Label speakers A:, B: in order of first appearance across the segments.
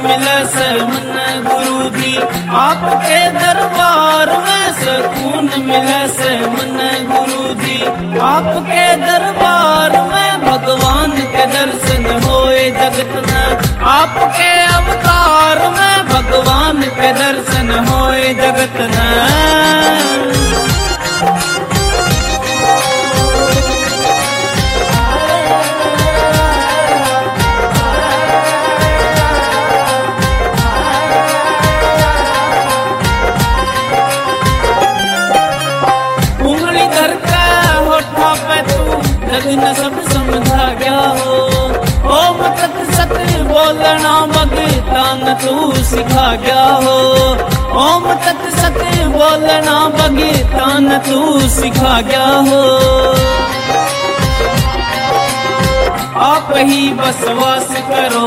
A: मिले से मन गुरु जी, आपके दरबार में सुकून मिले से मन गुरु जी, आपके दरबार में भगवान के दर्शन होए जगत में, आपके अवतार में भगवान के दर्शन होए जगत में। न सब समझा गया हो, ओम तत्सत बोलना भगतान तू सिखा गया हो, ओम तत्सत बोलना भगतान तू सिखा गया हो। आप ही बसवास करो,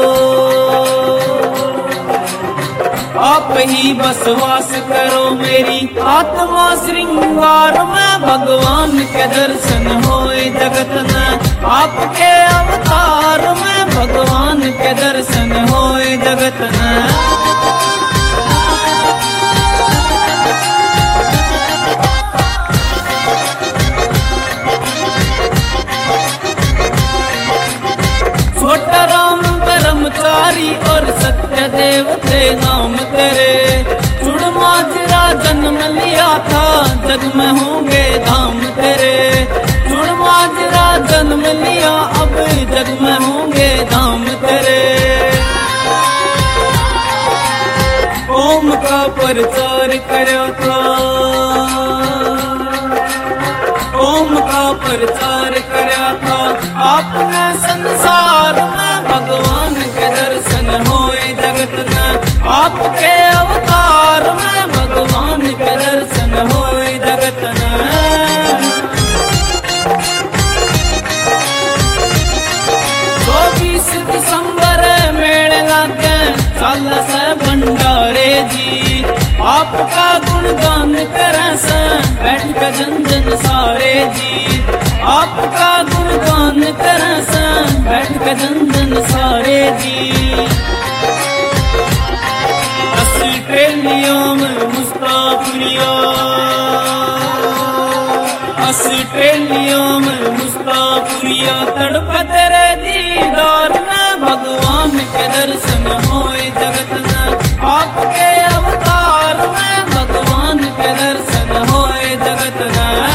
A: आप ही बसवास करो मेरी आत्मा श्रृंगार में, भगवान के दर्शन होए जगत में, आपके अवतार में भगवान के दर्शन होए जगत में। छोटा राम ब्रह्मचारी और सत्यदेव थे नाम तेरे, चुड़माजरा जन्म लिया था जग में होंगे धाम तेरे, चुड़माजरा जन्म लिया अब जग में होंगे धाम तेरे। ओम का प्रचार करो था, ओम का प्रचार करा था आपने संसार में, भगवान के दर्शन होए जगत में, आपके अवतार में भगवान के दर्शन होए जगत में। 24 दिसंबर मेले लागे साल से भंडारे जी, आपका गुणगान करे से बैठ के जन जन सारे जी, आपका गुणगान करे से बैठ के जन जन सारे जी। ऑस्ट्रेलिया में मुस्ताफिया, ऑस्ट्रेलिया में मुस्ताफिया तड़प तेरे दीदार में, भगवान के दर्शन होए जगत में, आपके अवतार में भगवान के दर्शन होए जगत में।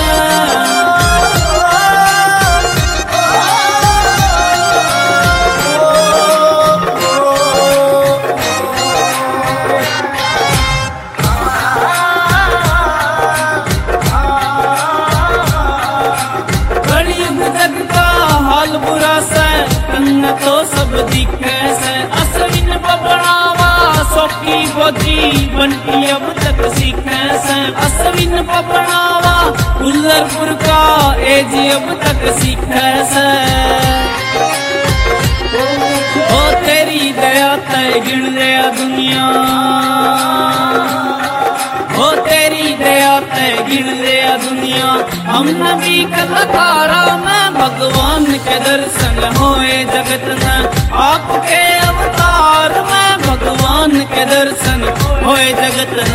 A: तो सब दिखे से अश्विन बबड़ावा सौकी बोझी बंटी अब तक सीखे से, अश्विन बबड़ावा उल्लरपुर का एज अब तक सीखे से। ओ तेरी दया तय गिन लिया दुनिया, ओ तेरी दया तय गिन लिया दुनिया, हम नबी कलाकारा में भगवान के दर्शन होए जगत में, आपके अवतार में भगवान के दर्शन होए जगत में।